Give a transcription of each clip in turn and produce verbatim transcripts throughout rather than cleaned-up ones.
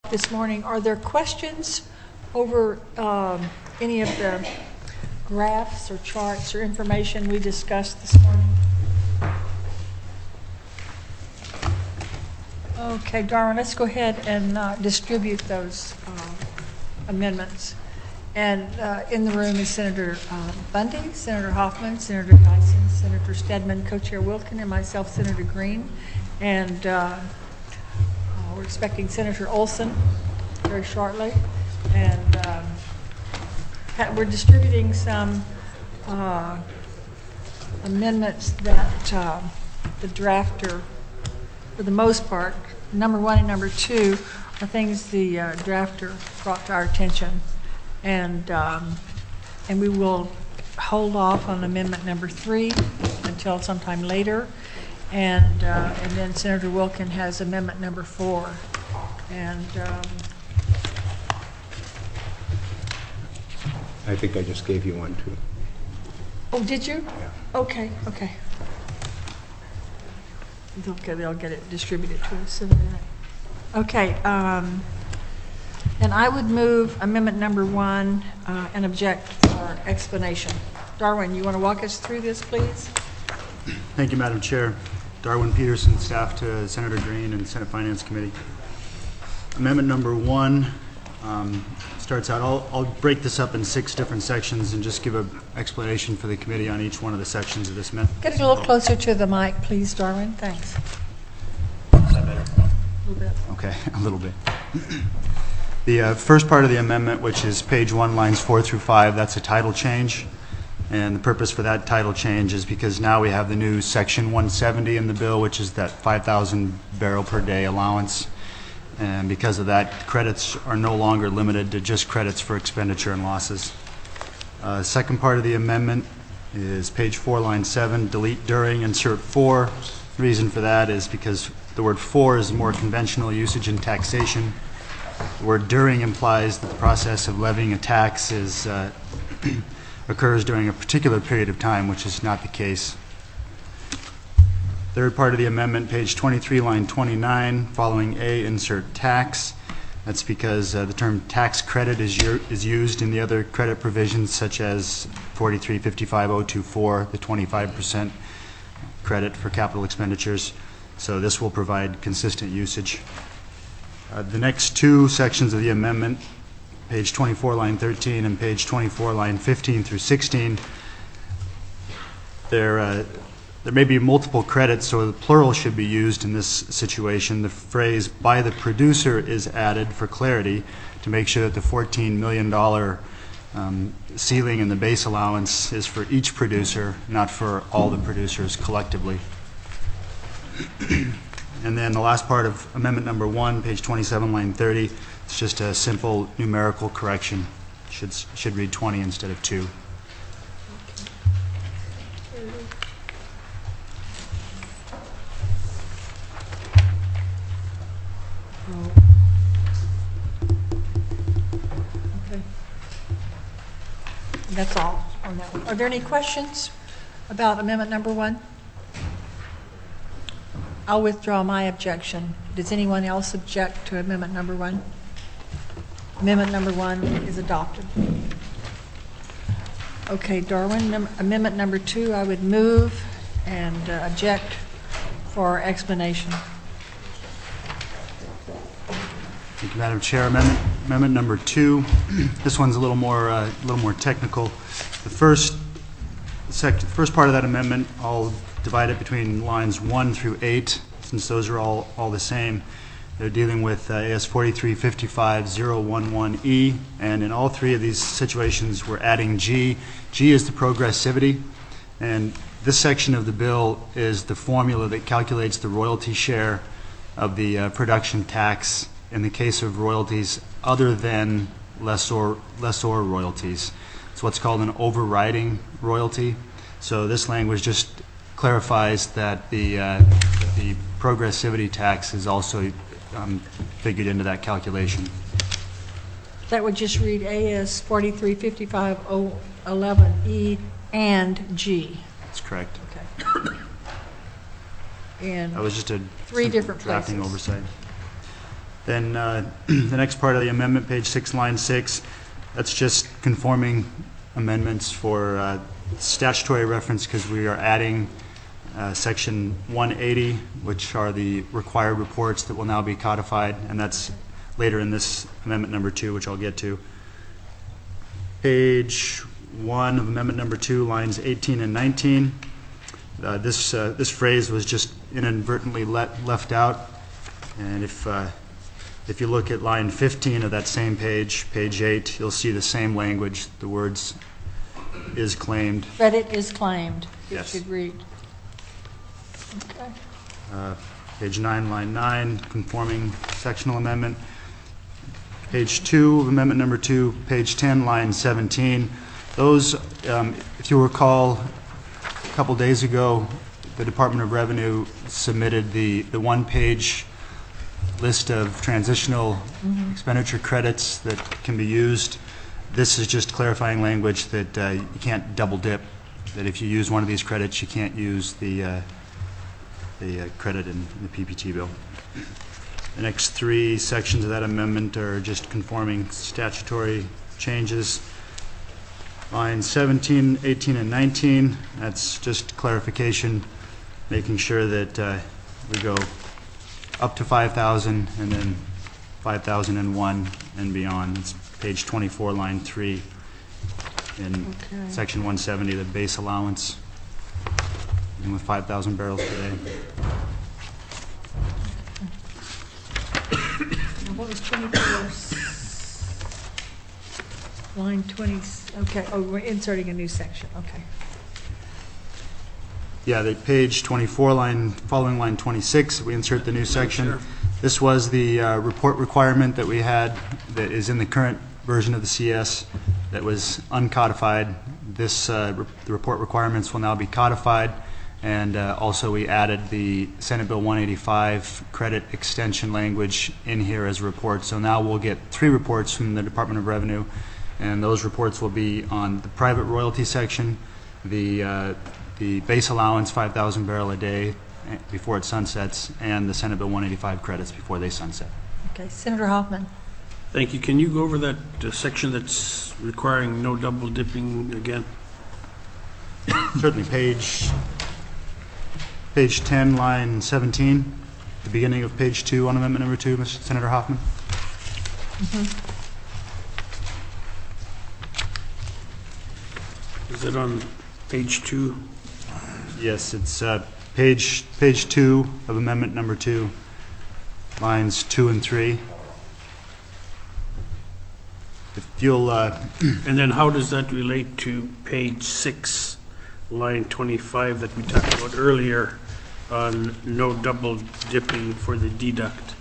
talk this morning. Are there questions over um, any of the graphs or charts or information we discussed this morning? Okay, Darwin, let's go ahead and uh, distribute those uh, amendments. And uh, in the room is Senator uh, Bundy, Senator Hoffman, Senator Dyson, Senator Stedman, Co-Chair Wilkin, and myself, Senator Green. And uh, uh, we're expecting Senator Olson very shortly. And um, we're distributing some uh, amendments that uh, the drafter, for the most part, number one and number two are things the uh, drafter brought to our attention. And um, and we will hold off on amendment number three until sometime later, and uh, and then Senator Wilkin has amendment number four, and um, I think I just gave you one too. Oh, did you? Yeah. Okay, okay. They'll get they'll get it distributed to us in a minute. Okay. Um, And I would move amendment number one uh, and object for explanation. Darwin, you want to walk us through this, please? Thank you, Madam Chair. Darwin Peterson, staff to Senator Green and Senate Finance Committee. Amendment number one um, starts out, I'll, I'll break this up in six different sections and just give an explanation for the committee on each one of the sections of this amendment. Get a little closer to the mic, please, Darwin. Thanks. Is that better? A little bit. Okay, a little bit. The uh, first part of the amendment, which is page one, lines four through five, that's a title change. And the purpose for that title change is because now we have the new section one seventy in the bill, which is that five thousand barrel per day allowance. And because of that, credits are no longer limited to just credits for expenditure and losses. Uh, second part of the amendment is page four, line seven, delete during, insert for. The reason for that is because the word for is more conventional usage in taxation. The word during implies that the process of levying a tax is, uh, occurs during a particular period of time, which is not the case. Third part of the amendment, page twenty-three, line twenty-nine, following A, insert tax. That's because uh, the term tax credit is, is used in the other credit provisions, such as forty-three fifty-five oh twenty-four, the twenty-five percent credit for capital expenditures. So this will provide consistent usage. Uh, the next two sections of the amendment, page twenty-four, line thirteen, and page twenty-four, line fifteen through sixteen, there, uh, there may be multiple credits, so the plural should be used in this situation. The phrase by the producer is added for clarity to make sure that the fourteen million dollars um, ceiling in the base allowance is for each producer, not for all the producers collectively. And then the last part of amendment number one, page twenty-seven, line thirty, it's just a simple numerical correction. Should should read twenty instead of two. Okay. That's all on that one. Are there any questions about amendment number one? I'll withdraw my objection. Does anyone else object to amendment number one? Amendment number one is adopted. Okay, Darwin, num amendment number two, I would move and uh, object for explanation. Thank you, Madam Chair. Amendment, amendment number two. This one's a little more, uh, a little more technical. The first, sec first part of that amendment, I'll divide it between lines one through eight, since those are all all the same. They're dealing with uh, A S forty-three fifty-five oh eleven E, and in all three of these situations, we're adding G. G is the progressivity, and this section of the bill is the formula that calculates the royalty share of the uh, production tax in the case of royalties other than lessor lessor royalties. It's what's called an overriding royalty. So this language just clarifies that the uh, that the progressivity tax is also um, figured into that calculation. That would just read A S forty-three fifty-five oh eleven E and G. That's correct. Okay. And that was just a three different drafting places. oversight. Then uh, the next part of the amendment, page six, line six, that's just conforming amendments for uh, statutory reference because we are adding uh, section one eighty, which are the required reports that will now be codified, and that's later in this amendment number two, which I'll get to. Page one of amendment number two, lines eighteen and nineteen. Uh, this uh, this phrase was just inadvertently let, left out, and if uh, if you look at line fifteen of that same page, page eight, you'll see the same language. The words "is claimed." Credit is claimed. Yes. It should read. Okay. Uh, page nine, line nine, conforming sectional amendment. Page two of amendment number two, page ten, line seventeen. Those, um, if you recall, a couple days ago, the Department of Revenue submitted the, the one-page list of transitional mm-hmm. expenditure credits that can be used. This is just clarifying language that uh, you can't double dip, that if you use one of these credits, you can't use the, uh, the uh, credit in the P P T bill. The next three sections of that amendment are just conforming statutory changes. Lines seventeen, eighteen, and nineteen, that's just clarification, making sure that uh, we go up to five thousand and then five thousand one and beyond. It's page twenty-four, line three in okay. section one seventy, the base allowance, and with five thousand barrels per day. What was twenty-four? Line twenty, okay, oh, we're inserting a new section, okay. Yeah, the page twenty-four, line, following line twenty-six, we insert the new section. Sure. This was the uh, report requirement that we had that is in the current version of the C S that was uncodified. This, uh, re the report requirements will now be codified, and uh, also we added the Senate Bill one eighty-five credit extension language in here as a report. So now we'll get three reports from the Department of Revenue, and those reports will be on the private royalty section, the uh, the base allowance five thousand barrel a day before it sunsets, and the Senate Bill one eighty-five credits before they sunset. Okay, Senator Hoffman. Thank you. Can you go over that uh, section that's requiring no double dipping again? Certainly. Page page ten, line seventeen, the beginning of page two on amendment number two, Mister Senator Hoffman. Mm-hmm. Is it on page two? Yes, it's uh, page page two of amendment number two, lines two and three. If you'll, uh, and then how does that relate to page six, line twenty-five that we talked about earlier on no double dipping for the deduct?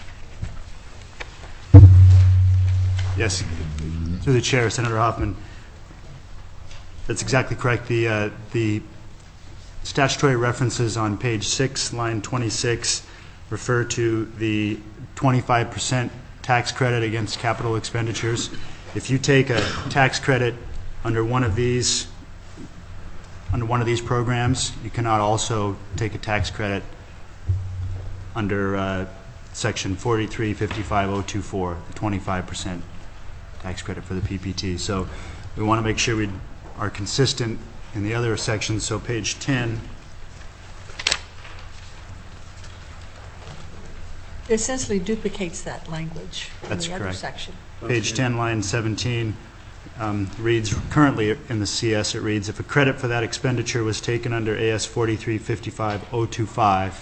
Yes, through the chair, Senator Hoffman. That's exactly correct. The uh, the statutory references on page six, line twenty-six, refer to the twenty-five percent tax credit against capital expenditures. If you take a tax credit under one of these under one of these programs, you cannot also take a tax credit under uh, section forty-three fifty-five oh twenty-four, the twenty-five percent tax credit for the P P T. So we want to make sure we are consistent in the other sections. So page ten. It essentially duplicates that language in That's the correct. other section. Page ten, line seventeen, um, reads, currently in the C S, it reads, if a credit for that expenditure was taken under A S forty-three fifty-five oh twenty-five.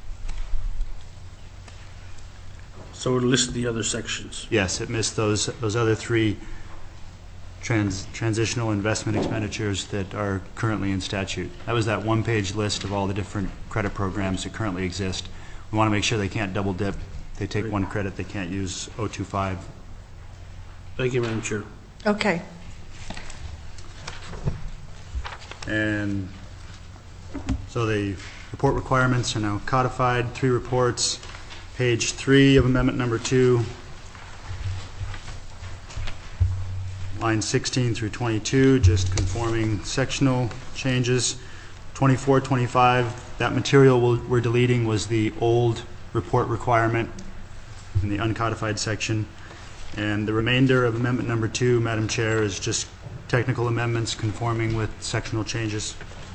So it lists the other sections. Yes, it missed those those other three trans, transitional investment expenditures that are currently in statute. That was that one-page list of all the different credit programs that currently exist. We want to make sure they can't double dip. They take Great. one credit, they can't use oh twenty-five. Thank you, Madam Chair. Okay. And so the report requirements are now codified, three reports. Page three of amendment number two, line sixteen through twenty-two, just conforming sectional changes. twenty-four, twenty-five, that material we'll, we're deleting was the old report requirement. in the uncodified section. And the remainder of amendment number two, Madam Chair, is just technical amendments conforming with sectional changes.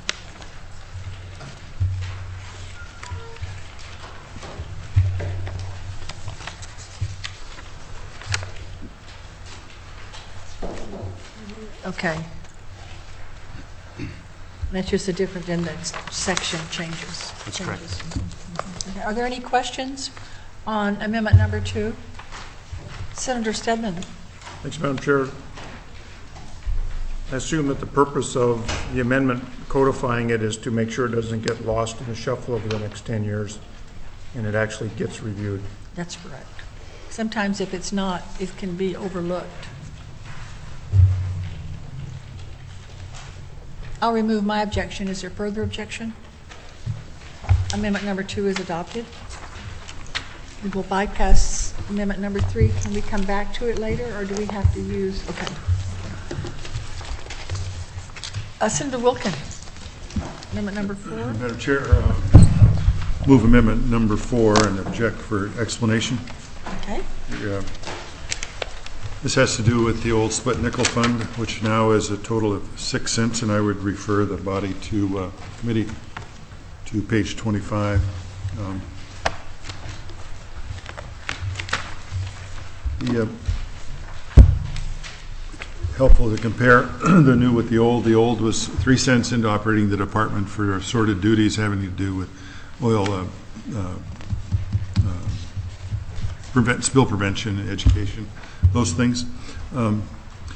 Okay. That's just a different than the section changes. That's correct. changes. Okay. Are there any questions on amendment number two? Senator Stedman. Thanks, Madam Chair. I assume that the purpose of the amendment codifying it is to make sure it doesn't get lost in the shuffle over the next ten years and it actually gets reviewed. That's correct. Sometimes if it's not, it can be overlooked. I'll remove my objection. Is there further objection? Amendment number two is adopted. We will bypass amendment number three. Can we come back to it later, or do we have to use? Okay. Uh, Senator Wilkin, amendment number four. Madam Chair, uh, move amendment number four and object for explanation. Okay. Uh, This has to do with the old split nickel fund, which now is a total of six cents, and I would refer the body to uh, committee to page twenty-five. Um, the, uh, helpful to compare the new with the old. The old was three cents into operating the department for assorted duties having to do with oil uh, uh, uh, prevent spill prevention, education, those things. Um,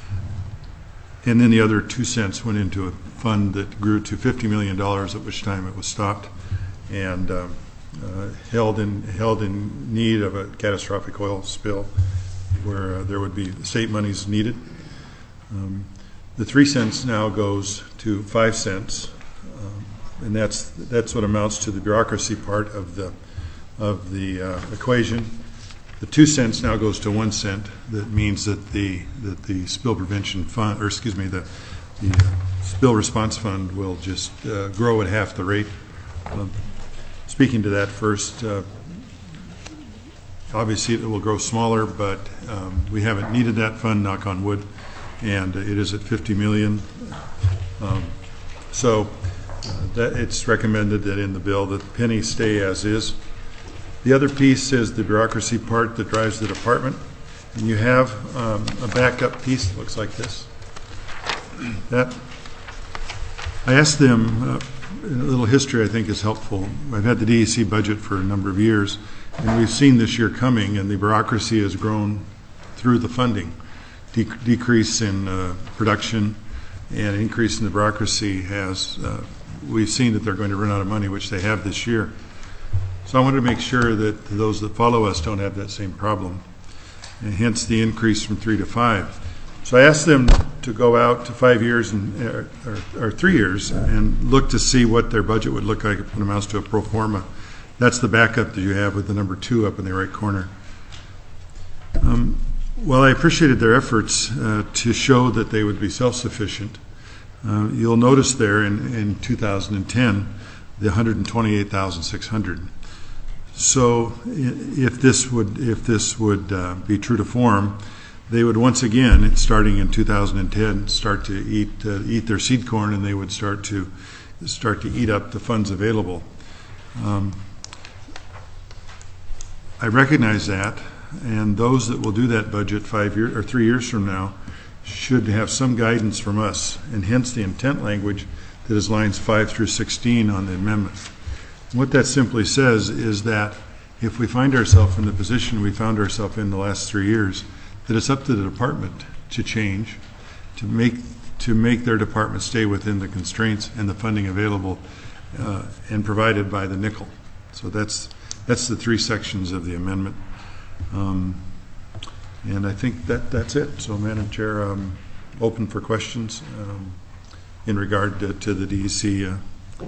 and then the other two cents went into a fund that grew to fifty million dollars, at which time it was stopped and um, uh, held in held in need of a catastrophic oil spill where uh, there would be state monies needed. Um, the three cents now goes to five cents, um, and that's that's what amounts to the bureaucracy part of the of the uh, equation. The two cents now goes to one cent. That means that the that the spill prevention fund, or excuse me, the the uh, spill response fund will just uh, grow at half the rate. Um, speaking to that first, uh, obviously it will grow smaller, but um, we haven't needed that fund, knock on wood, and it is at fifty million. Um, so uh, that it's recommended that in the bill that the penny stay as is. The other piece is the bureaucracy part that drives the department. And you have um, a backup piece that looks like this. That I asked them, uh, a little history I think is helpful. I've had the D E C budget for a number of years, and we've seen this year coming, and the bureaucracy has grown through the funding. De decrease in uh, production and an increase in the bureaucracy has, uh, we've seen that they're going to run out of money, which they have this year. So I wanted to make sure that those that follow us don't have that same problem, and hence the increase from three to five. So I asked them to go out to five years and or, or, or three years and look to see what their budget would look like when it amounts to a pro forma. That's the backup that you have with the number two up in the right corner. Um, well, I appreciated their efforts uh, to show that they would be self-sufficient. Uh, you'll notice there in, in two thousand ten the one hundred twenty-eight thousand six hundred. So if this would if this would uh, be true to form, they would once again, starting in two thousand ten, start to eat uh, eat their seed corn, and they would start to start to eat up the funds available. Um, I recognize that, and those that will do that budget five years or three years from now should have some guidance from us, and hence the intent language that is lines five through sixteen on the amendment. What that simply says is that if we find ourselves in the position we found ourselves in the last three years, that it's up to the department to change, to make to make their department stay within the constraints and the funding available uh, and provided by the nickel. So that's that's the three sections of the amendment, um, and I think that that's it. So, Madam Chair, I'm open for questions um, in regard to, to the D E C. Uh,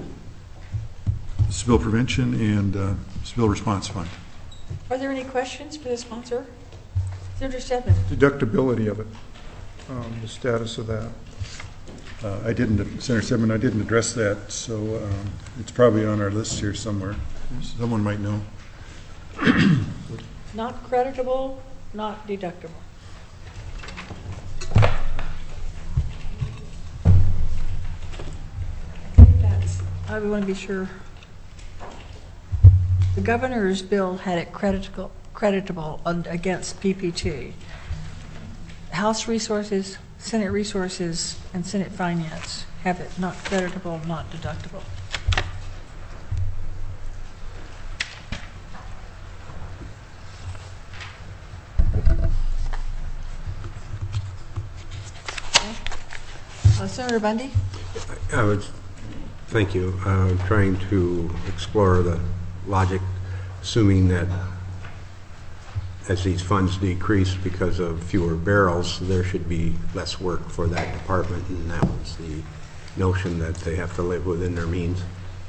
Spill Prevention and uh, Spill Response Fund. Are there any questions for the sponsor? Senator Stedman. Deductibility of it, um, the status of that. Uh, I didn't, Senator Stedman, I didn't address that, so um, it's probably on our list here somewhere. Someone might know. Not creditable, not deductible. That's, I want to be sure. The governor's bill had it creditable, creditable un- against P P T. House Resources, Senate Resources, and Senate Finance have it not creditable, not deductible. Uh, Senator Bundy? I was, thank you. Uh, trying to explore the logic, assuming that as these funds decrease because of fewer barrels, there should be less work for that department, and that was the notion that they have to live within their means.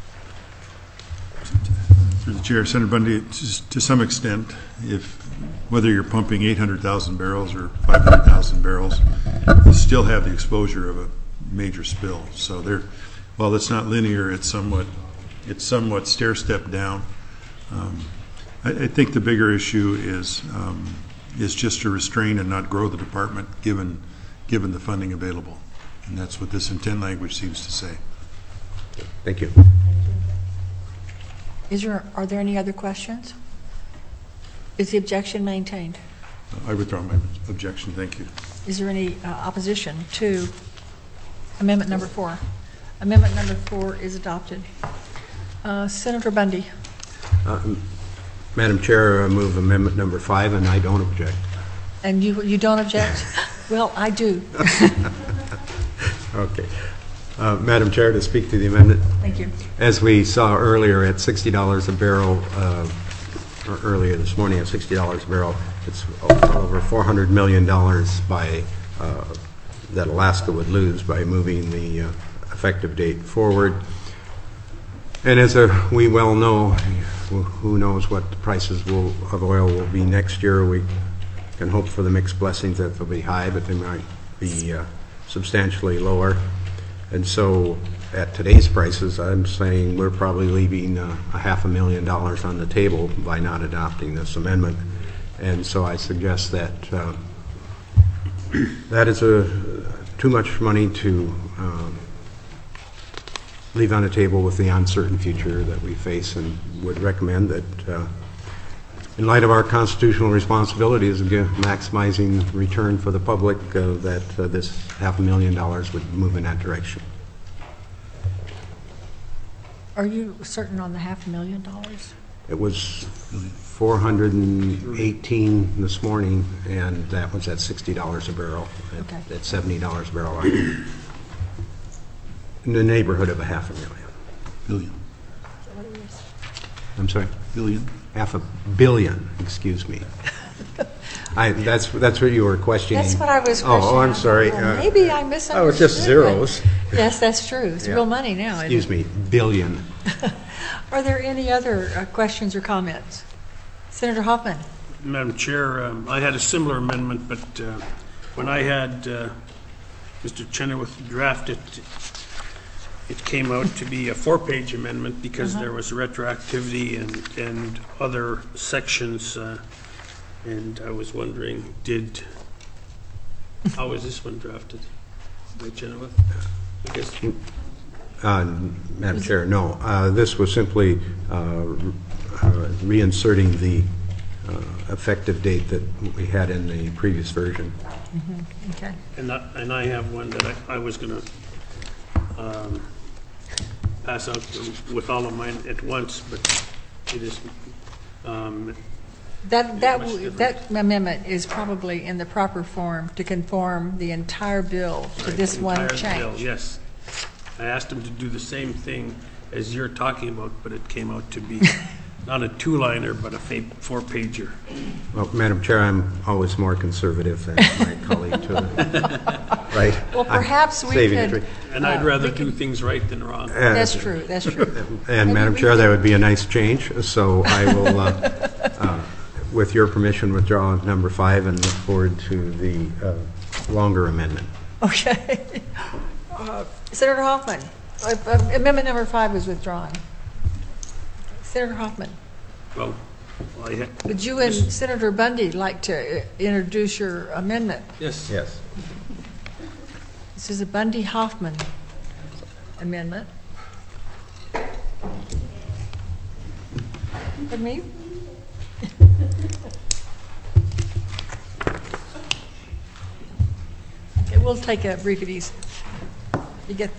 Through the chair, Senator Bundy, to, to some extent, if whether you're pumping eight hundred thousand barrels or five hundred thousand barrels, you still have the exposure of a major spill. So there, while it's not linear, it's somewhat, it's somewhat stair-step down. Um, I, I think the bigger issue is um, is just to restrain and not grow the department, given given the funding available, and that's what this intent language seems to say. Thank you. Is there, are there any other questions? Is the objection maintained? I withdraw my objection. Thank you. Is there any uh, opposition to amendment number four? Amendment number four is adopted. Uh, Senator Bundy. Uh, Madam Chair, I move amendment number five, and I don't object. And you, you don't object? Well, I do. Okay. Uh, Madam Chair, to speak to the amendment. Thank you. As we saw earlier, at sixty dollars a barrel, uh, or earlier this morning at sixty dollars a barrel, it's well over four hundred million dollars by uh, that Alaska would lose by moving the uh, effective date forward. And as a, we well know, who knows what the prices will, of oil will be next year. We can hope for the mixed blessings that they'll be high, but they might be uh, substantially lower. And so at today's prices, I'm saying we're probably leaving uh, a half a million dollars on the table by not adopting this amendment. And so I suggest that uh, that is a, too much money to um, leave on the table with the uncertain future that we face, and would recommend that uh, in light of our constitutional responsibilities of maximizing return for the public, uh, that uh, this half a million dollars would move in that direction. Are you certain on the half a million dollars? It was four hundred eighteen this morning, and that was at sixty dollars a barrel. At, Okay. at seventy dollars a barrel, in the neighborhood of a half a million. Billion. I'm sorry? Billion. Half a billion, excuse me. I, that's that's what you were questioning. That's what I was questioning. Oh, oh I'm sorry. Well, Uh, maybe I misunderstood. Oh, it's just zeros. but- Yes, that's true. It's Yeah. real money now. isn't Excuse me, billion. it? Are there any other uh, questions or comments? Senator Hoffman. Madam Chair, um, I had a similar amendment, but uh, when I had uh, Mister Chenoweth draft it, it came out to be a four-page amendment because Uh-huh. there was retroactivity and, and other sections, uh, and I was wondering, did, how was this one drafted by Chenoweth? I guess, Uh, Madam Chair, no. Uh, This was simply uh, uh, reinserting the uh, effective date that we had in the previous version. Mm-hmm. Okay. and I, and I have one that I, I was gonna um, pass out with all of mine at once, but it is, um, That, that, much w- different. that amendment is probably in the proper form to conform the entire bill to Right, this the one entire bill, change. yes. I asked him to do the same thing as you're talking about, but it came out to be not a two-liner, but a fa- four-pager. Well, Madam Chair, I'm always more conservative than my colleague to the right. Well, I'm perhaps we saving could- it. And I'd rather do things right than wrong. Uh, That's true, that's true. And Maybe Madam we Chair, could- that would be a nice change, so I will, uh, uh, with your permission, withdraw number five and look forward to the uh, longer amendment. Okay. Uh, Senator Hoffman, uh, uh, amendment number five was withdrawn. Senator Hoffman. Well, Well, I ha- Would you and Senator Bundy like to uh, introduce your amendment? Yes. Yes. This is a Bundy-Hoffman amendment. Pardon me? Okay, we'll take a brief and easy. You get.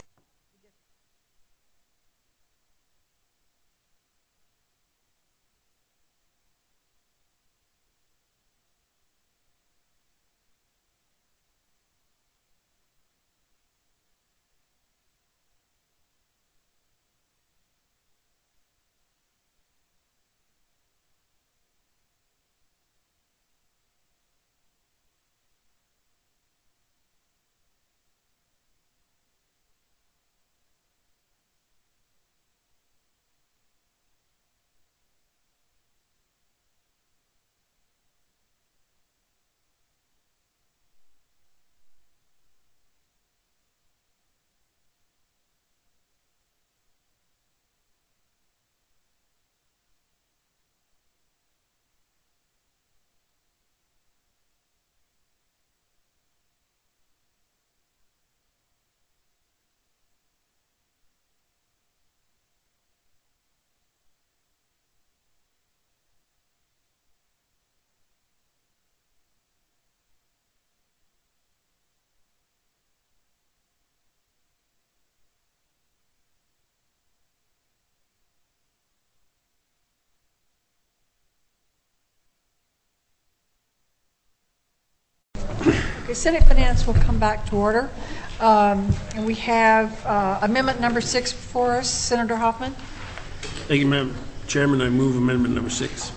Okay, Senate Finance will come back to order. Um, and we have uh, amendment number six before us. Senator Hoffman. Thank you, Madam Chairman. I move amendment number six.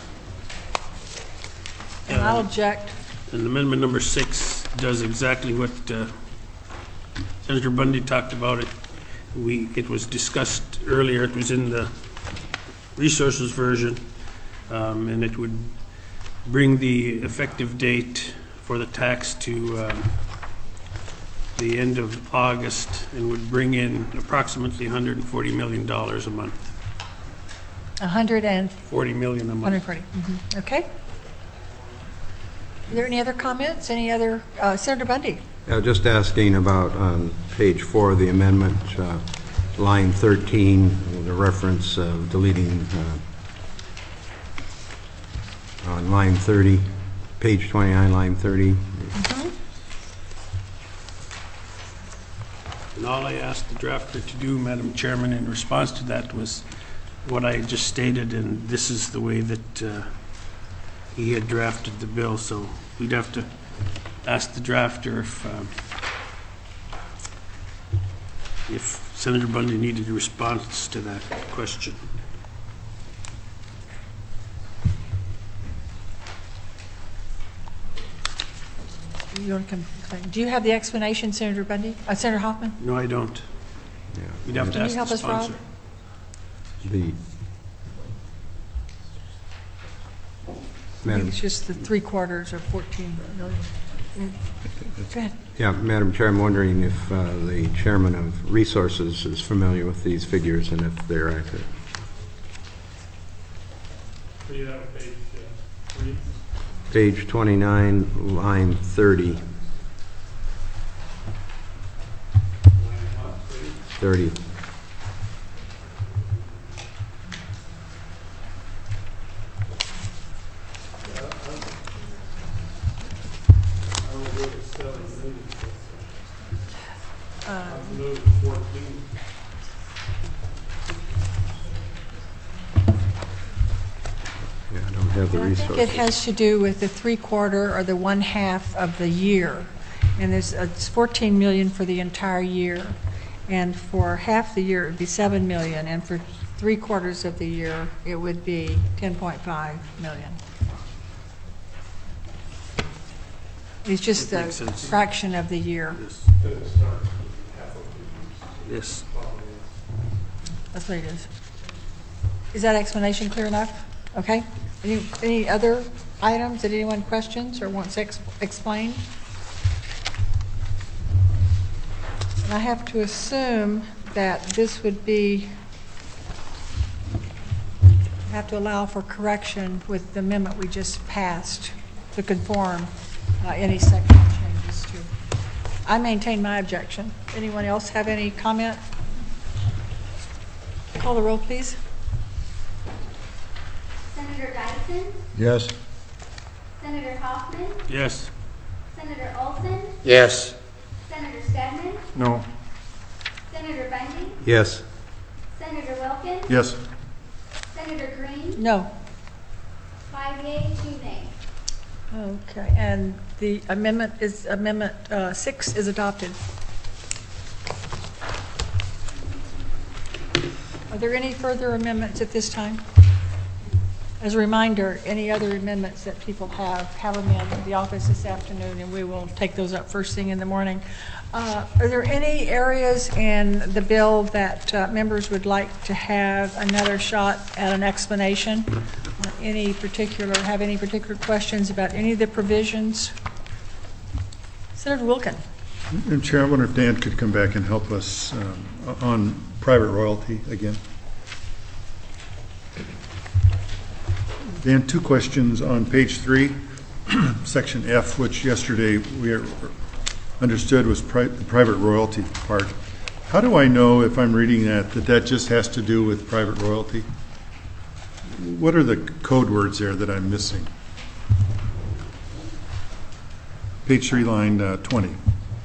And I'll object. And amendment number six does exactly what uh, Senator Bundy talked about. It. We, it was discussed earlier. It was in the resources version, um, and it would bring the effective date for the tax to um, the end of August, and would bring in approximately one hundred forty million dollars a month. one hundred and forty million dollars a month. one hundred forty. Mm-hmm. Okay. Are there any other comments? Any other? Uh, Senator Bundy. Uh, Just asking about on page four of the amendment, uh, line thirteen, the reference of deleting uh, on line thirty, page twenty-nine, line thirty. Mm-hmm. And all I asked the drafter to do, Madam Chairman, in response to that was what I just stated, and this is the way that uh, he had drafted the bill. So we'd have to ask the drafter if um, if Senator Bundy needed a response to that question. You want to come? Do you have the explanation, Senator Bundy? Uh, Senator Hoffman? No, I don't. Yeah. We'd have to Can you ask help the us, Rob? sponsor. The I think Madam, it's just the three quarters of fourteen million. Mm. Go ahead. yeah, Madam Chair, I'm wondering if uh, the chairman of Resources is familiar with these figures and if they're accurate. Page twenty-nine, line thirty. thirty. Yeah, I don't have the I think it resources. has to do with the three-quarter or the one-half of the year. And there's, it's fourteen million for the entire year. And for half the year, it would be seven million. And for three-quarters of the year, it would be ten point five million. It's just That a makes sense. fraction of the year. Yes. Yes. That's what it is. Is that explanation clear enough? Okay. Any, any other items that anyone questions or wants ex explained? And I have to assume that this would be, have to allow for correction with the amendment we just passed to conform uh, any section changes to. I maintain my objection. Anyone else have any comment? Call the roll, please. Senator Dyson? Yes. Senator Hoffman? Yes. Senator Olson? Yes. Senator Stedman? No. Senator Bundy? Yes. Senator Wilkin? Yes. Senator Green? No. Five yea, two nay. Okay, and the amendment is, amendment uh, six is adopted. Are there any further amendments at this time? As a reminder, any other amendments that people have, have them in the office this afternoon, and we will take those up first thing in the morning. Uh, are there any areas in the bill that uh, members would like to have another shot at an explanation? Uh, any particular, have any particular questions about any of the provisions? Senator Wilkin. Madam Chair, I wonder if Dan could come back and help us um, on private royalty again. Dan, two questions on page three, section F, which yesterday we are, understood was pri the private royalty part. How do I know, if I'm reading that, that that just has to do with private royalty? What are the code words there that I'm missing? Page three, line uh, twenty.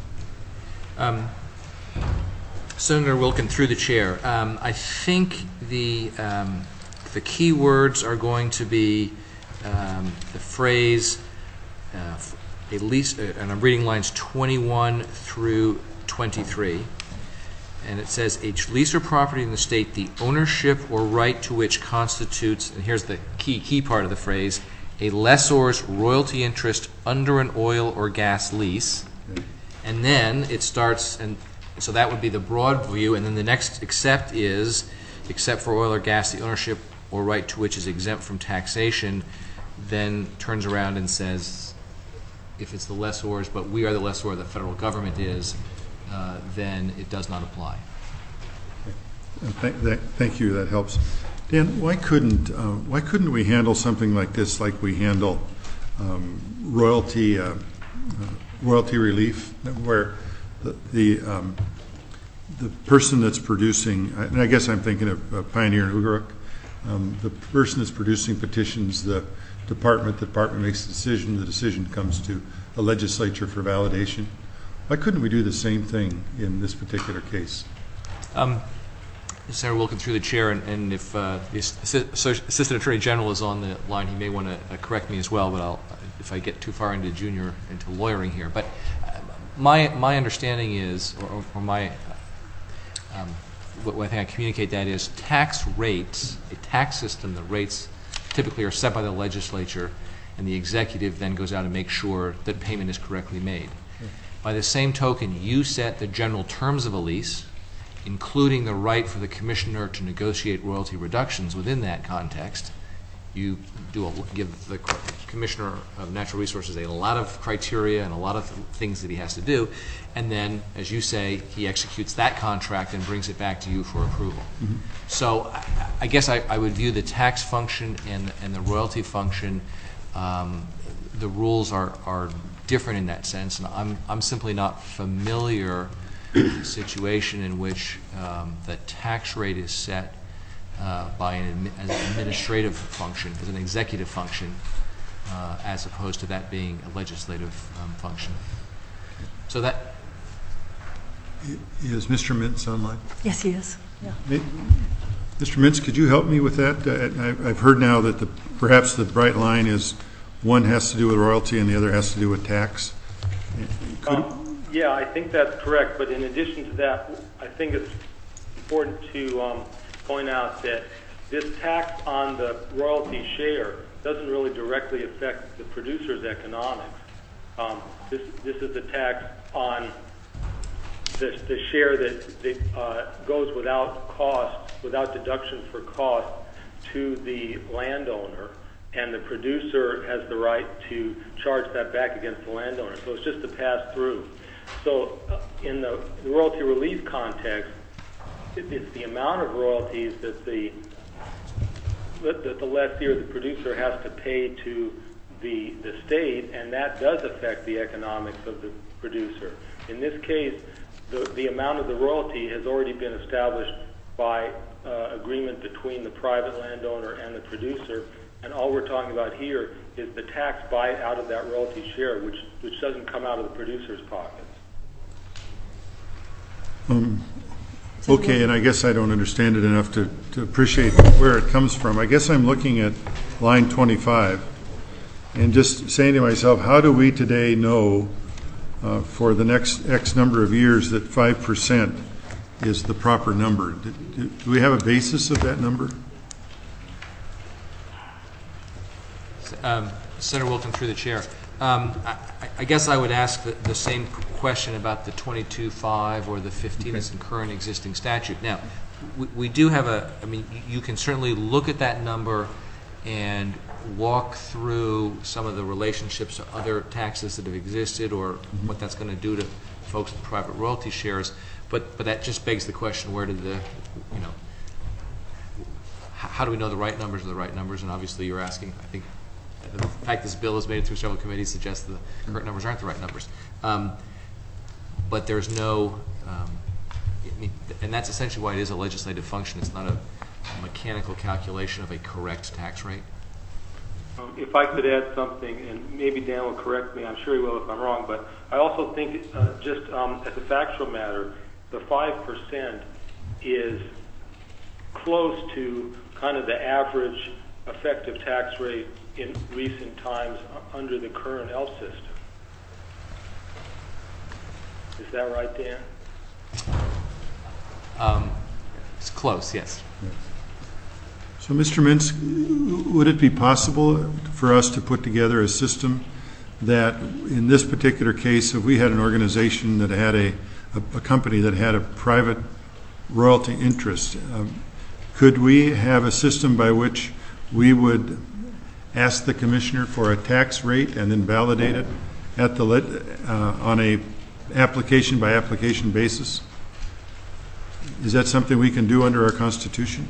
Um, Senator Wilkin, through the chair, um, I think the um, the key words are going to be um, the phrase uh, at least, uh, and I'm reading lines twenty-one through twenty-three, and it says a lease or property in the state, the ownership or right to which constitutes, and here's the key key part of the phrase, a lessor's royalty interest under an oil or gas lease. And then it starts, and so that would be the broad view, and then the next except is, except for oil or gas, the ownership or right to which is exempt from taxation, then turns around and says, if it's the lessors, but we are the lessor, the federal government is, uh, then it does not apply. Th th thank you, that helps. Dan, why couldn't, uh, why couldn't we handle something like this like we handle um, royalty uh, uh, royalty relief, where the the, um, the person that's producing, and I guess I'm thinking of uh, Pioneer and Ugarik, um, the person that's producing petitions, the department, the department makes the decision, the decision comes to the legislature for validation. Why couldn't we do the same thing in this particular case? Um, Senator Wilkin, through the chair, and, and if uh, the Assistant Attorney General is on the line, he may want to uh, correct me as well, but I'll, if I get too far into junior, into lawyering here. But uh, my, my understanding is, or, or my, um, what, what I think I communicate that is tax rates, a tax system, the rates typically are set by the legislature, and the executive then goes out and makes sure that payment is correctly made. Mm-hmm. By the same token, you set the general terms of a lease, including the right for the commissioner to negotiate royalty reductions within that context. You do a, give the commissioner of natural resources a lot of criteria and a lot of th things that he has to do, and then, as you say, he executes that contract and brings it back to you for approval. Mm-hmm. So I, I guess I, I would view the tax function and, and the royalty function, um, the rules are, are different in that sense, and I'm, I'm simply not familiar with a situation in which um, the tax rate is set uh, by an, as an administrative function, as an executive function, uh, as opposed to that being a legislative um, function. So that... Is Mister Mintz online? Yes, he is. Yeah. Mister Mintz, could you help me with that? Uh, I've heard now that the, perhaps the bright line is one has to do with royalty and the other has to do with tax. Could, um, Yeah, I think that's correct, but in addition to that, I think it's important to um, point out that this tax on the royalty share doesn't really directly affect the producer's economics. Um, this, this is a tax on the, the share that, that uh, goes without cost, without deduction for cost to the landowner, and the producer has the right to charge that back against the landowner. So it's just a pass-through. So uh, in the, the royalty relief context, it, it's the amount of royalties that the that that the lessee or the producer has to pay to the, the state, and that does affect the economics of the producer. In this case, the, the amount of the royalty has already been established by uh, agreement between the private landowner and the producer, and all we're talking about here is the tax by out of that royalty share, which, which doesn't come out of the producer's pockets. Um, Okay, and I guess I don't understand it enough to, to appreciate where it comes from. I guess I'm looking at line twenty-five and just saying to myself, how do we today know uh, for the next X number of years that five percent is the proper number? Do, do, do we have a basis of that number? Um, Senator Wilkin, through the chair. Um, I, I guess I would ask the, the same question about the twenty-two five or the fifteen that's in current existing statute. Now, we, we do have a, I mean, you can certainly look at that number and walk through some of the relationships to other taxes that have existed or mm-hmm. what that's going to do to folks with private royalty shares. But, but that just begs the question, where did the, you know, how do we know the right numbers are the right numbers? And obviously you're asking, I think, the fact this bill has made it through several committees suggests the current numbers aren't the right numbers. Um, but there's no, um, I mean, and that's essentially why it is a legislative function. It's not a mechanical calculation of a correct tax rate. Um, if I could add something, and maybe Dan will correct me, I'm sure he will if I'm wrong, but I also think uh, just um, as a factual matter, the five percent is close to kind of the average effective tax rate in recent times under the current L system. Is that right, Dan? Um, it's close, yes. So, Mister Mintz, would it be possible for us to put together a system that, in this particular case, if we had an organization that had a, a, a company that had a private royalty interest, um, could we have a system by which we would ask the commissioner for a tax rate and then validate it at the uh, on a application by application basis? Is that something we can do under our Constitution?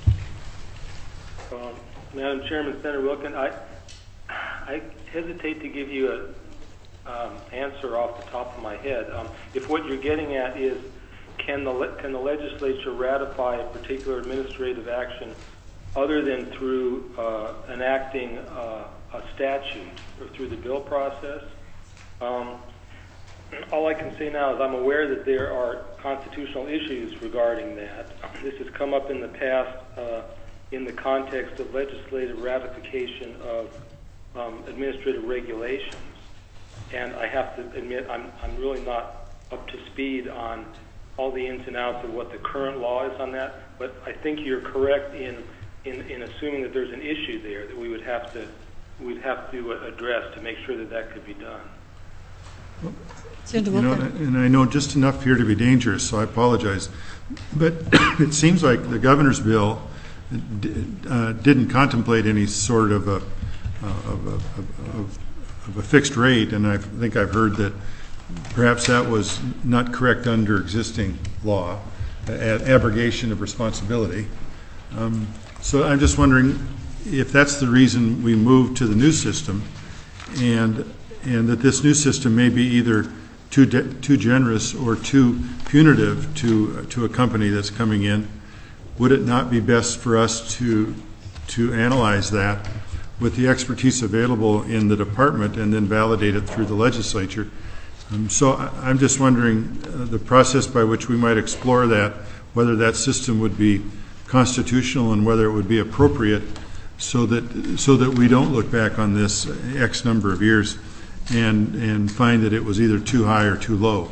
Um, Madam Chairman, Senator Wilkin, I I hesitate to give you an um, answer off the top of my head. Um, if what you're getting at is can the le- can the legislature ratify a particular administrative action other than through uh, enacting uh, a statute or through the bill process? Um, all I can say now is I'm aware that there are constitutional issues regarding that. This has come up in the past uh, in the context of legislative ratification of um, administrative regulations. And I have to admit I'm, I'm really not up to speed on all the ins and outs of what the current law is on that, but I think you're correct in In, in assuming that there's an issue there that we would have to we'd have to address to make sure that that could be done. You know, and I know just enough here to be dangerous, so I apologize. But it seems like the governor's bill uh, didn't contemplate any sort of a, uh, of, a, of, of a fixed rate, and I think I've heard that perhaps that was not correct under existing law, uh, abrogation of responsibility. Um, So I'm just wondering if that's the reason we moved to the new system, and and that this new system may be either too de- too generous or too punitive to uh, to a company that's coming in. Would it not be best for us to to analyze that with the expertise available in the department and then validate it through the legislature? Um, so I, I'm just wondering uh, the process by which we might explore that, whether that system would be constitutional and whether it would be appropriate, so that so that we don't look back on this X number of years and and find that it was either too high or too low.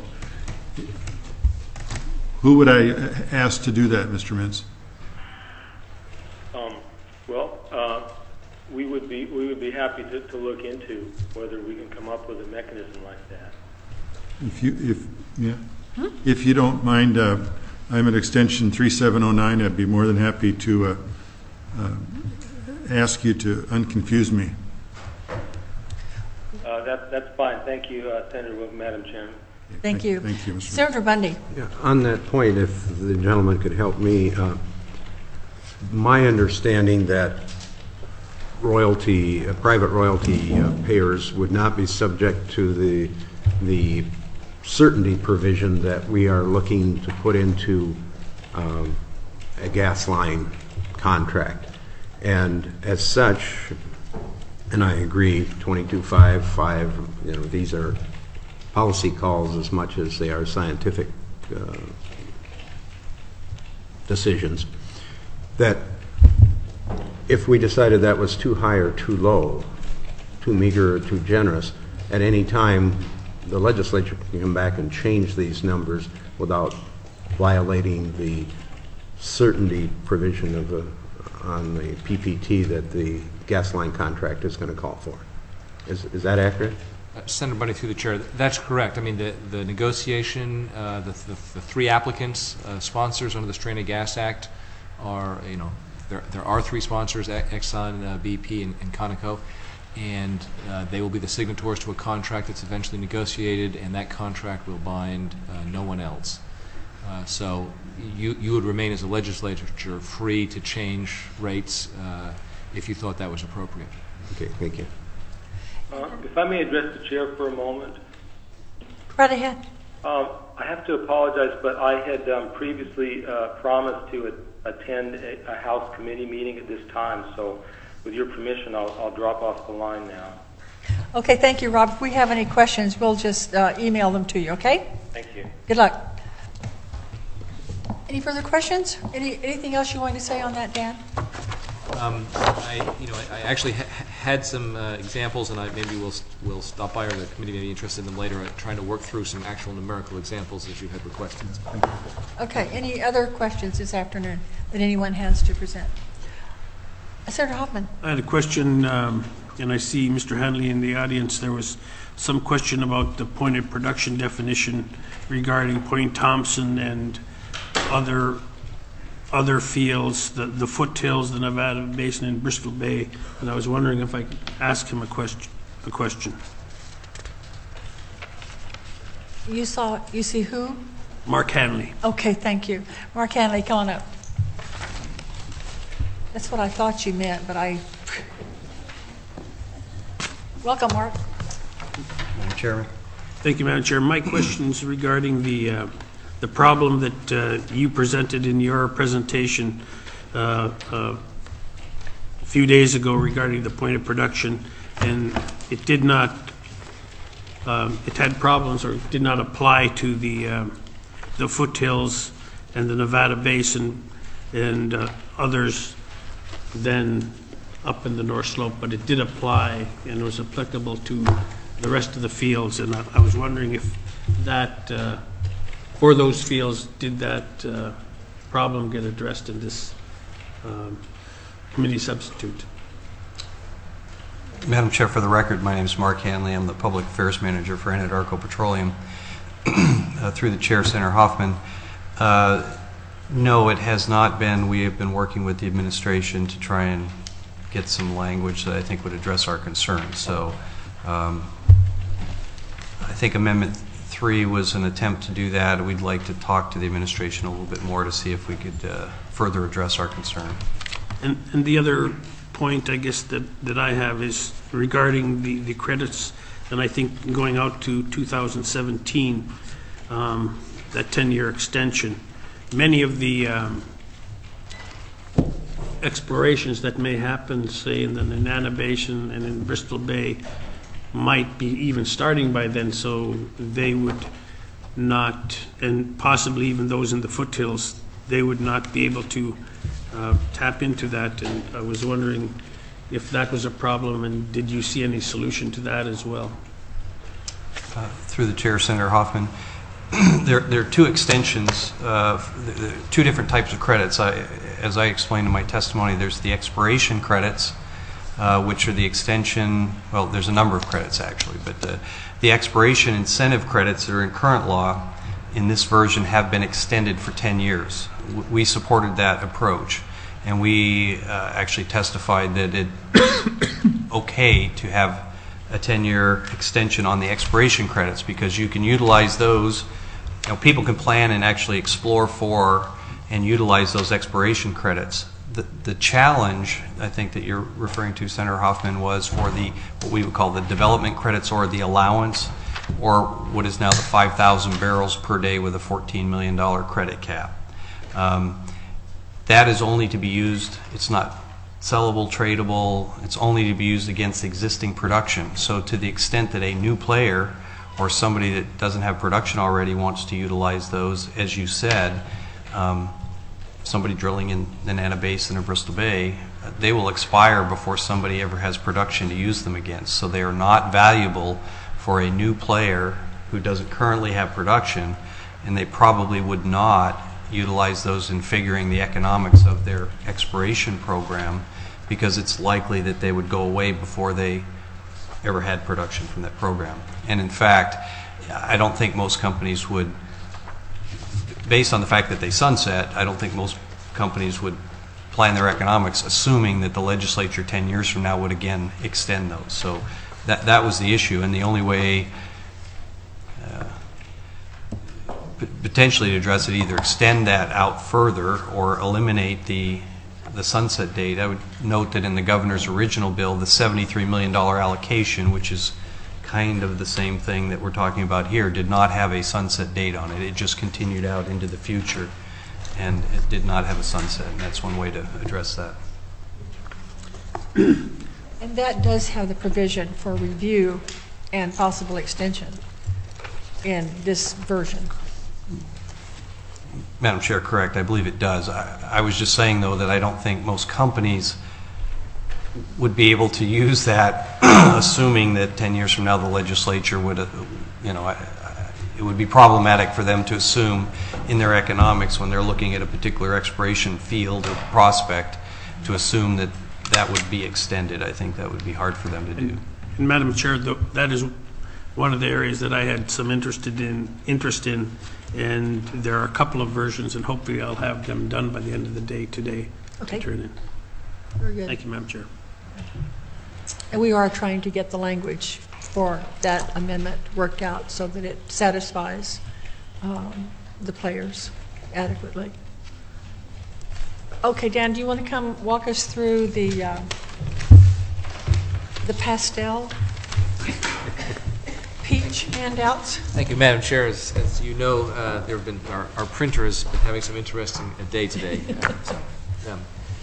Who would I ask to do that, Mister Mintz? Um, well, uh, we would be we would be happy to, to look into whether we can come up with a mechanism like that. If you if yeah, hmm? If you don't mind. Uh, I'm at extension three seven oh nine. I'd be more than happy to uh, uh, ask you to unconfuse me. Uh, that, that's fine. Thank you, uh, Senator Wilkin, Madam Chairman. Thank, thank you. Thank you, Mister Senator Bundy. Yeah, on that point, if the gentleman could help me, uh, my understanding that royalty, uh, private royalty uh, payers would not be subject to the the certainty provision that we are looking to put into um, a gas line contract. And as such, and I agree, twenty-two five five, you know, these are policy calls as much as they are scientific uh, decisions, that if we decided that was too high or too low, too meager or too generous, at any time the legislature can come back and change these numbers without violating the certainty provision of the, on the P P T that the gas line contract is going to call for. Is, is that accurate? Uh, Senator Bundy, through the chair, that's correct. I mean, the, the negotiation, uh, the, the, the three applicants, uh, sponsors under the Stranded Gas Act are, you know, there, there are three sponsors, Exxon, uh, B P, and, and Conoco, and uh, they will be the signatories to a contract that's eventually negotiated, and that contract will bind uh, no one else. Uh, so you, you would remain as a legislature free to change rates uh, if you thought that was appropriate. Okay, thank you. Uh, if I may address the chair for a moment. Right ahead. Um, I have to apologize, but I had um, previously uh, promised to a, attend a, a House committee meeting at this time, so with your permission, I'll, I'll drop off the line now. Okay, thank you, Rob. If we have any questions, we'll just uh, email them to you, okay? Thank you. Good luck. Any further questions? Any, anything else you want to say on that, Dan? Um, I, you know, I, I actually ha had some uh, examples, and I maybe we'll we'll stop by, or the committee may be interested in them later, at trying to work through some actual numerical examples as you had requested. Okay. Any other questions this afternoon that anyone has to present? Uh, Senator Hoffman. I had a question, um, and I see Mister Hanley in the audience. There was some question about the point of production definition regarding Point Thompson and other other fields, the, the foothills, the Nevada Basin, and Bristol Bay, and I was wondering if I could ask him a question. A question. You saw, you see who? Mark Hanley. Okay, thank you. Mark Hanley, come on up. That's what I thought you meant, but I... Welcome, Mark. Madam Chairman. Thank you, Madam Chair. My question's regarding the uh, the problem that uh, you presented in your presentation uh, uh, a few days ago regarding the point of production, and it did not, um, it had problems or did not apply to the um, the foothills and the Nevada Basin and uh, others than up in the North Slope, but it did apply and was applicable to the rest of the fields, and I, I was wondering if that uh, for those fields, did that uh, problem get addressed in this um, committee substitute? Madam Chair, for the record, my name is Mark Hanley. I'm the Public Affairs Manager for Anadarko Petroleum. uh, through the Chair, Senator Hoffman. Uh, no, it has not been. We have been working with the administration to try and get some language that I think would address our concerns. So um, I think Amendment three was an attempt to do that. We'd like to talk to the administration a little bit more to see if we could uh, further address our concern. And, and the other point, I guess, that, that I have is regarding the, the credits, and I think going out to two thousand seventeen, um, that ten-year extension. Many of the um, explorations that may happen, say, in the Nenana Basin and in Bristol Bay, might be even starting by then, so they would not, and possibly even those in the foothills, they would not be able to uh, tap into that. And I was wondering if that was a problem, and did you see any solution to that as well? Uh, through the Chair, Senator Hoffman, there, there are two extensions, uh, two different types of credits. I, as I explained in my testimony, there's the expiration credits, uh, which are the extension, well, there's a number of credits actually, but the, the expiration incentive credits that are in current law in this version have been extended for ten years. We supported that approach, and we uh, actually testified that it's okay to have a ten-year extension on the expiration credits because you can utilize those. You know, people can plan and actually explore for and utilize those expiration credits the, the challenge, I think, that you're referring to, Senator Hoffman, was for the, what we would call the development credits or the allowance, or what is now the five thousand barrels per day with a fourteen million dollar credit cap. Um, that is only to be used, it's not sellable, tradable, it's only to be used against existing production. So to the extent that a new player or somebody that doesn't have production already wants to utilize those, as you said, um, somebody drilling in the Nana Basin or Bristol Bay, they will expire before somebody ever has production to use them against. So they are not valuable for a new player who doesn't currently have production, and they probably would not utilize those in figuring the economics of their exploration program, because it's likely that they would go away before they ever had production from that program. And in fact, I don't think most companies would, based on the fact that they sunset, I don't think most companies would plan their economics assuming that the legislature ten years from now would again extend those. So that, that was the issue, and the only way uh, potentially to address it, either extend that out further or eliminate the the sunset date. I would note that in the governor's original bill, the seventy-three million dollar allocation, which is kind of the same thing that we're talking about here, did not have a sunset date on it. It just continued out into the future, and it did not have a sunset, and that's one way to address that. And that does have the provision for review and possible extension in this version. Madam Chair, correct. I believe it does. I, I was just saying, though, that I don't think most companies would be able to use that, assuming that ten years from now the legislature would, uh, you know, I, I, it would be problematic for them to assume in their economics when they're looking at a particular exploration field or prospect to assume that that would be extended. I think that would be hard for them to do. And, and Madam Chair, the, that is one of the areas that I had some interested in, interest in. And there are a couple of versions, and hopefully I'll have them done by the end of the day today. Okay. To turn in. Very good. Thank you, Madam Chair. And we are trying to get the language for that amendment worked out so that it satisfies um, the players adequately. Okay, Dan, do you want to come walk us through the uh, the pastel peach handouts? Thank you, Madam Chair. As, as you know, uh, there have been our, our printer has been having some interesting uh, day today. Uh, so, um,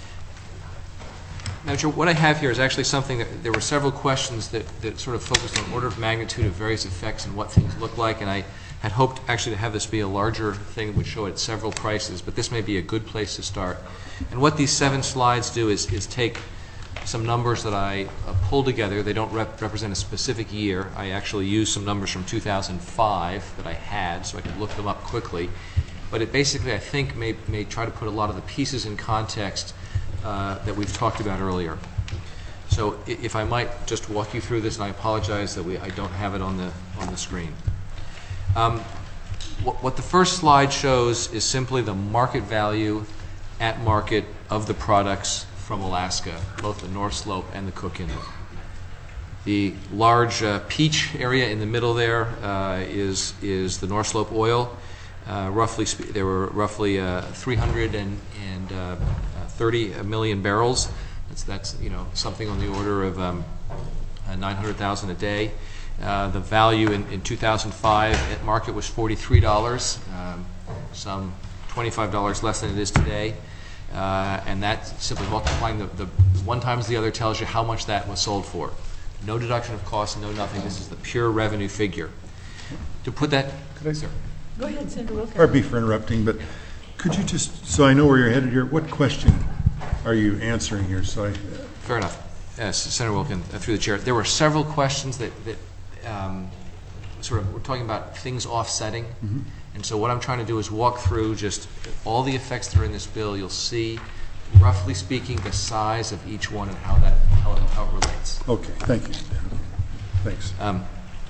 Madam Chair, what I have here is actually something that there were several questions that, that sort of focused on order of magnitude of various effects and what things look like, and I had hoped actually to have this be a larger thing that would show it several prices, but this may be a good place to start. And what these seven slides do is, is take some numbers that I uh, pulled together. They don't rep represent a specific year. I actually used some numbers from two thousand five that I had so I could look them up quickly. But it basically, I think, may, may try to put a lot of the pieces in context uh, that we've talked about earlier. So if I might just walk you through this, and I apologize that we, I don't have it on the, on the screen. Um, what, what the first slide shows is simply the market value at market of the products from Alaska, both the North Slope and the Cook Inlet. The large uh, peach area in the middle there uh, is is the North Slope oil. Uh, roughly, there were roughly uh, three hundred thirty million barrels. That's that's you know something on the order of um, uh, nine hundred thousand a day. Uh, the value in, in two thousand five at market was forty-three dollars, um, some twenty-five dollars less than it is today. Uh, and that simply multiplying the, the one times the other tells you how much that was sold for. No deduction of costs, no nothing. This is the pure revenue figure. To put that, Could I, sir? Go ahead, Senator Wilkins. Pardon me for interrupting, but could you just, so I know where you're headed here, what question are you answering here? So I, Fair enough. Yes, Senator Wilkins, uh, through the chair. There were several questions that, that um, sort of, we're talking about things offsetting. Mm-hmm. And so what I'm trying to do is walk through just all the effects that are in this bill. You'll see, roughly speaking, the size of each one and how that how it, how it relates. Okay, thank you. Thanks. Um,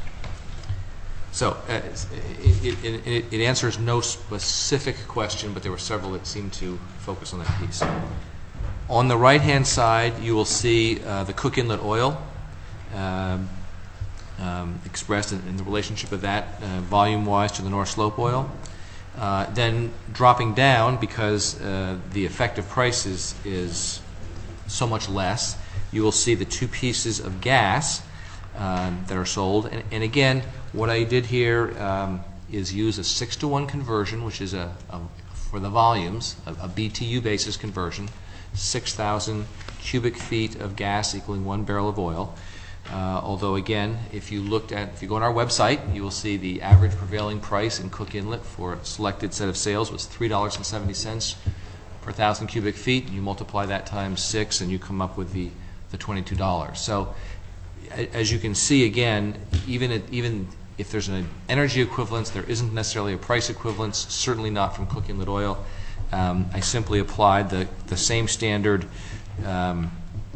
so uh, it, it, it, it answers no specific question, but there were several that seemed to focus on that piece. On the right-hand side, you will see uh, the Cook Inlet oil. Um, Um, expressed in, in the relationship of that uh, volume-wise to the North Slope oil. Uh, then dropping down, because uh, the effective price is, is so much less, you will see the two pieces of gas uh, that are sold. And, and again, what I did here um, is use a six to one conversion, which is a, a for the volumes, a, a B T U basis conversion, six thousand cubic feet of gas equaling one barrel of oil. Uh, although again, if you looked at, if you go on our website, you will see the average prevailing price in Cook Inlet for a selected set of sales was three dollars and seventy cents per thousand cubic feet. You multiply that times six, and you come up with the the twenty-two dollars. So, a, as you can see, again, even at, even if there's an energy equivalence, there isn't necessarily a price equivalence. Certainly not from Cook Inlet oil. Um, I simply applied the the same standard. Um,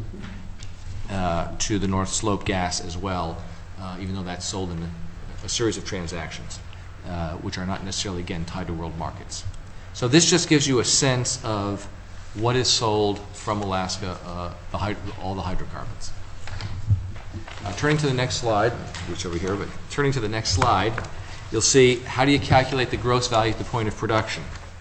Uh, to the North Slope gas as well, uh, even though that's sold in a, a series of transactions, uh, which are not necessarily, again, tied to world markets. So this just gives you a sense of what is sold from Alaska, uh, the hyd- all the hydrocarbons. Uh, turning to the next slide, which over here, but turning to the next slide, you'll see how do you calculate the gross value at the point of production.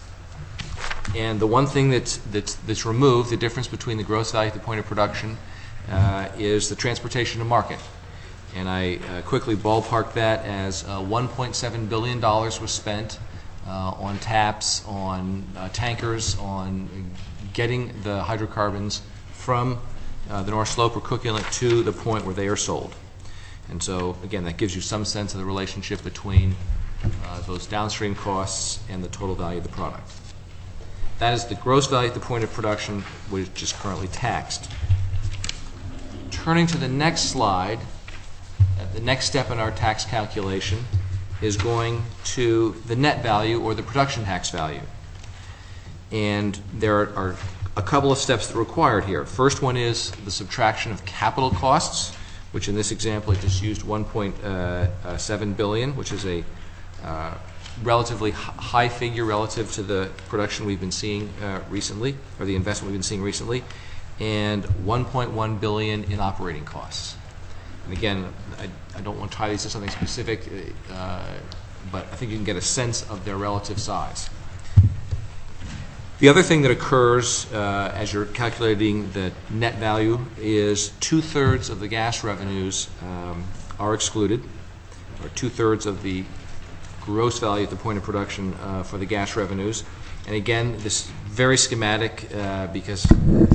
And the one thing that's, that's, that's removed, the difference between the gross value at the point of production Uh, is the transportation to market. And I uh, quickly ballparked that as uh, one point seven billion dollars was spent uh, on taps, on uh, tankers, on getting the hydrocarbons from uh, the North Slope or Cook Inlet to the point where they are sold. And so, again, that gives you some sense of the relationship between uh, those downstream costs and the total value of the product. That is the gross value at the point of production, which is currently taxed. Turning to the next slide, uh, the next step in our tax calculation is going to the net value or the production tax value. And there are, are a couple of steps that are required here. First one is the subtraction of capital costs, which in this example I just used one point seven billion dollars, which is a uh, relatively high figure relative to the production we've been seeing uh, recently, or the investment we've been seeing recently, and one point one billion dollars in operating costs. And again, I, I don't want to tie these to something specific, uh, but I think you can get a sense of their relative size. The other thing that occurs uh, as you're calculating the net value is two-thirds of the gas revenues um, are excluded, or two-thirds of the gross value at the point of production uh, for the gas revenues. And again, this is very schematic uh, because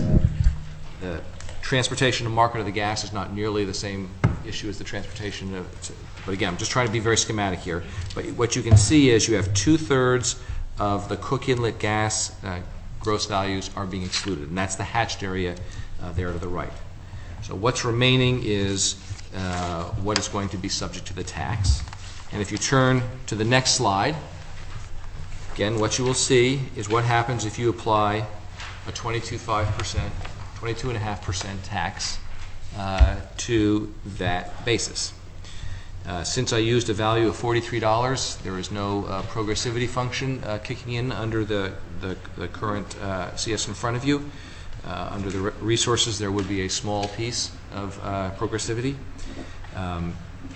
the transportation to market of the gas is not nearly the same issue as the transportation of, but again, I'm just trying to be very schematic here. But what you can see is you have two-thirds of the Cook Inlet gas uh, gross values are being excluded, and that's the hatched area uh, there to the right. So what's remaining is uh, what is going to be subject to the tax. And if you turn to the next slide, again, what you will see is what happens if you apply a twenty-two point five percent twenty-two point five percent tax uh, to that basis. Uh, since I used a value of forty-three dollars, there is no uh, progressivity function uh, kicking in under the, the, the current uh, C S in front of you. Uh, under the re resources, there would be a small piece of uh, progressivity. Um,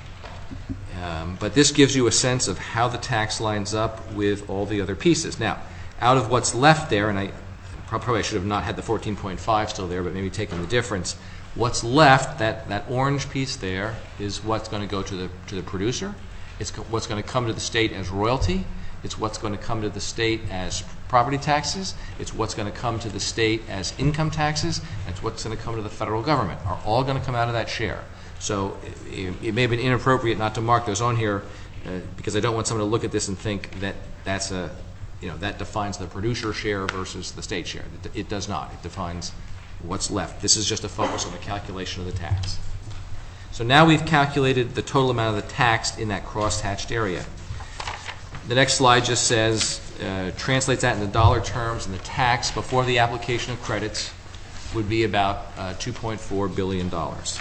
um, but this gives you a sense of how the tax lines up with all the other pieces. Now, out of what's left there, and I probably I should have not had the fourteen point five still there, but maybe taking the difference. What's left, that, that orange piece there, is what's going to go to the, to the producer. It's co what's going to come to the state as royalty. It's what's going to come to the state as property taxes. It's what's going to come to the state as income taxes. And it's what's going to come to the federal government, are all going to come out of that share. So it, it may have been inappropriate not to mark those on here uh, because I don't want someone to look at this and think that that's a, you know, that defines the producer share versus the state share. It, it does not. It defines what's left. This is just a focus on the calculation of the tax. So now we've calculated the total amount of the tax in that cross-hatched area. The next slide just says, uh, translates that into dollar terms, and the tax before the application of credits would be about uh, two point four billion dollars.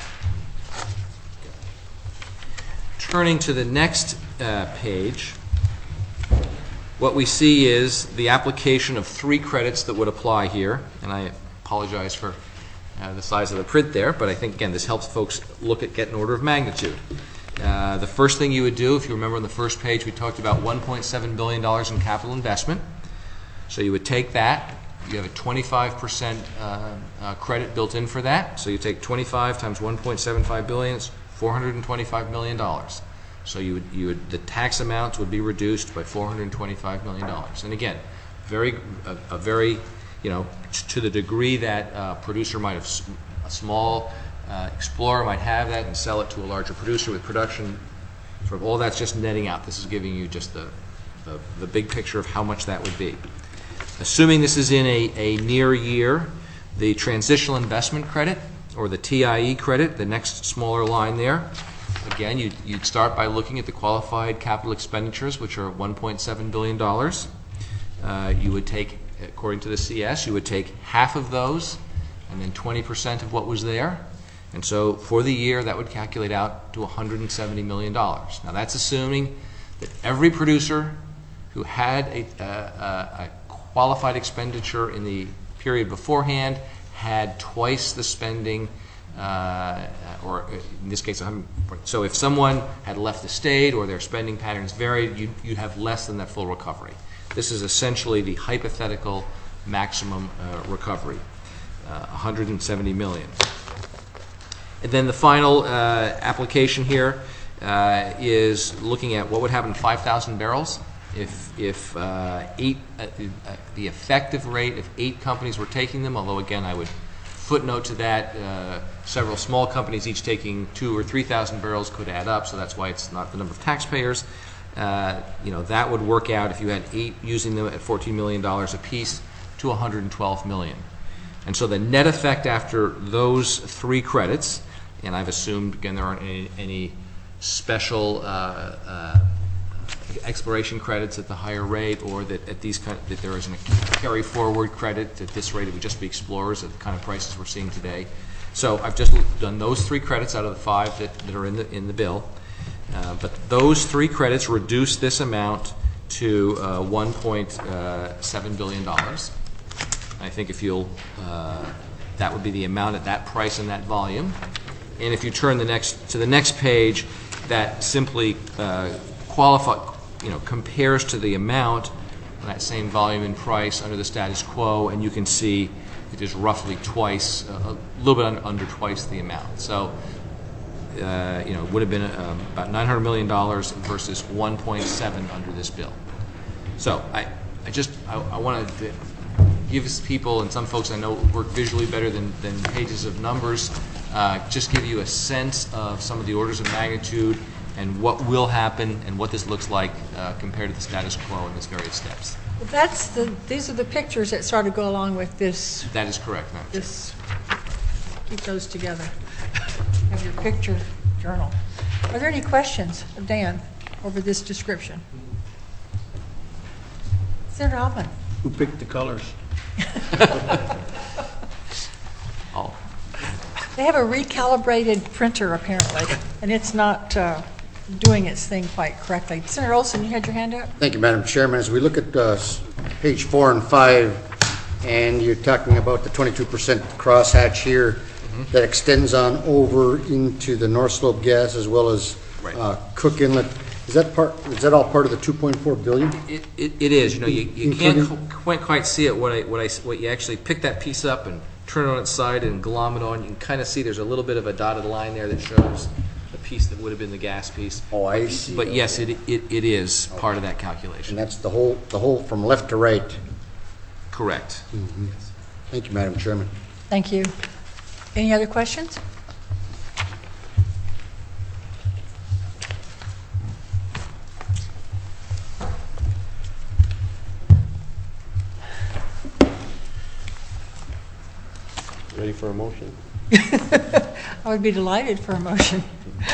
Turning to the next uh, page, what we see is the application of three credits that would apply here, and I apologize for uh, the size of the print there, but I think, again, this helps folks look at, get an order of magnitude. Uh, the first thing you would do, if you remember on the first page, we talked about one point seven billion dollars in capital investment. So you would take that. You have a twenty-five percent uh, uh, credit built in for that. So you take twenty-five times one point seven five billion dollars, it's four hundred twenty-five million dollars. So you would, you would, the tax amounts would be reduced by four hundred twenty-five million dollars. And again, very, a, a very, you know, to the degree that a producer might have, a small uh, explorer might have that and sell it to a larger producer with production, sort of all that's just netting out. This is giving you just the, the, the big picture of how much that would be. Assuming this is in a, a near year, the transitional investment credit, or the T I E credit, the next smaller line there, again, you'd, you'd start by looking at the qualified capital expenditures, which are one point seven billion dollars. Uh, you would take, according to the C S, you would take half of those and then twenty percent of what was there. And so for the year, that would calculate out to one hundred seventy million dollars. Now that's assuming that every producer who had a, a, a, a qualified expenditure in the period beforehand had twice the spending, uh, or in this case, so if someone had left the state or their spending patterns varied, you'd, you'd have less than that full recovery. This is essentially the hypothetical maximum uh, recovery, uh, one hundred seventy million dollars. And then the final uh, application here uh, is looking at what would happen to five thousand barrels if, if uh, eight, uh, uh, the effective rate if eight companies were taking them, although again I would footnote to that uh, several small companies each taking two or three thousand barrels could add up, so that's why it's not the number of taxpayers. Uh, you know, that would work out if you had eight using them at fourteen million dollars apiece to one hundred twelve million dollars. And so the net effect after those three credits, and I've assumed, again, there aren't any, any special uh, uh, exploration credits at the higher rate, or that at these kind of, that there isn't a carry forward credit at this rate. It would just be explorers at the kind of prices we're seeing today. So I've just done those three credits out of the five that, that are in the in the bill. Uh, but those three credits reduce this amount to uh, one point seven billion dollars. I think if you'll, uh, that would be the amount at that price and that volume. And if you turn the next to the next page, that simply uh, qualify, you know, compares to the amount on that same volume and price under the status quo, and you can see it is roughly twice, uh, a little bit under, under twice the amount. So, uh, you know, it would have been um, about nine hundred million dollars versus one point seven under this bill. So, I, I just, I, I wanted to give people, and some folks I know work visually better than, than pages of numbers, uh, just give you a sense of some of the orders of magnitude and what will happen and what this looks like uh, compared to the status quo in its various steps. Well, that's the, these are the pictures that sort of go along with this. That is correct, ma'am. This, keep those together. Have your picture journal. Are there any questions of Dan over this description? Senator Hoffman. Who picked the colors? Oh. They have a recalibrated printer apparently, and it's not uh, doing its thing quite correctly. Senator Olson, you had your hand up? Thank you, Madam Chairman. As we look at uh, page four and five, and you're talking about the twenty-two percent crosshatch here, mm-hmm. that extends on over into the North Slope gas as well as right. uh, Cook Inlet. Is that part? Is that all part of the two point four billion? It, it, it is. You know, you, you can't quite quite see it. What I what I what you actually pick that piece up and turn it on its side and glom it on. You can kind of see there's a little bit of a dotted line there that shows the piece that would have been the gas piece. Oh, I see. But yes, it it, it is okay. part of that calculation. And that's the whole the whole from left to right. Correct. Mm-hmm. Yes. Thank you, Madam Chairman. Thank you. Any other questions? Ready for a motion? I would be delighted for a motion.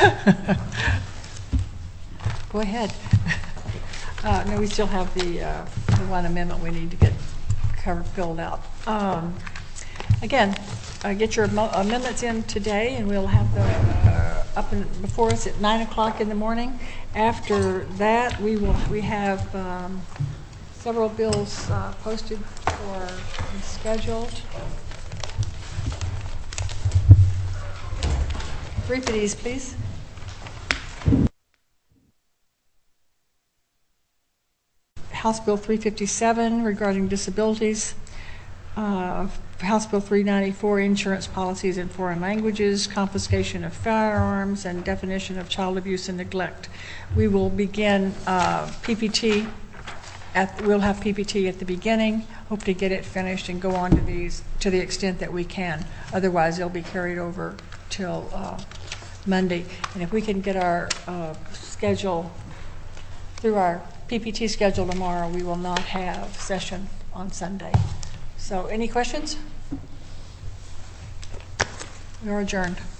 Go ahead. Uh, no, we still have the, uh, the one amendment we need to get covered, filled out. Um, again, uh, get your amendments in today, and we'll have them uh, up in, before us at nine o'clock in the morning. After that, we will we have um, several bills uh, posted for and scheduled. Brief it ease, please. House Bill three fifty-seven regarding disabilities, uh, House Bill three ninety-four, insurance policies in foreign languages, confiscation of firearms, and definition of child abuse and neglect. We will begin uh, P P T, at, we'll have P P T at the beginning, hope to get it finished and go on to these to the extent that we can. Otherwise, they'll be carried over till uh, Monday. And if we can get our uh, schedule, through our P P T schedule tomorrow, we will not have session on Sunday. So any questions? We are adjourned.